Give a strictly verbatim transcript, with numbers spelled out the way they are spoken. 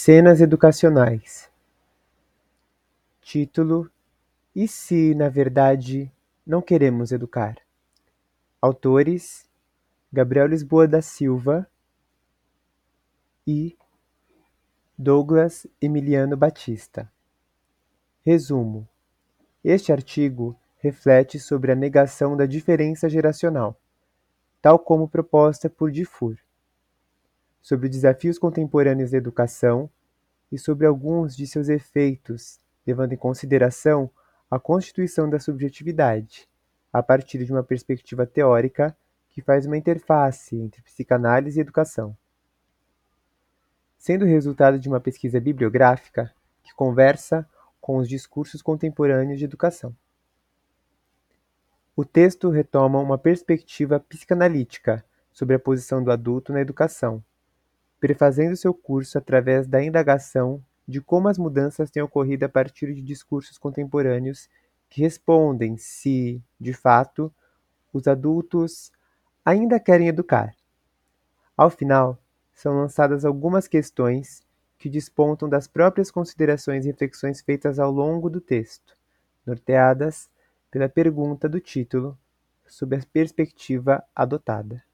Cenas educacionais. Título: E se, na verdade, não queremos educar? Autores: Gabriel Lisboa da Silva e Douglas Emiliano Batista. Resumo: este artigo reflete sobre a negação da diferença geracional, tal como proposta por Dufour, sobre desafios contemporâneos da educação e sobre alguns de seus efeitos, levando em consideração a constituição da subjetividade, a partir de uma perspectiva teórica que faz uma interface entre psicanálise e educação. Sendo resultado de uma pesquisa bibliográfica que conversa com os discursos contemporâneos de educação. O texto retoma uma perspectiva psicanalítica sobre a posição do adulto na educação, prefazendo seu curso através da indagação de como as mudanças têm ocorrido a partir de discursos contemporâneos que respondem se, de fato, os adultos ainda querem educar. Ao final, são lançadas algumas questões que despontam das próprias considerações e reflexões feitas ao longo do texto, norteadas pela pergunta do título, sob a perspectiva adotada.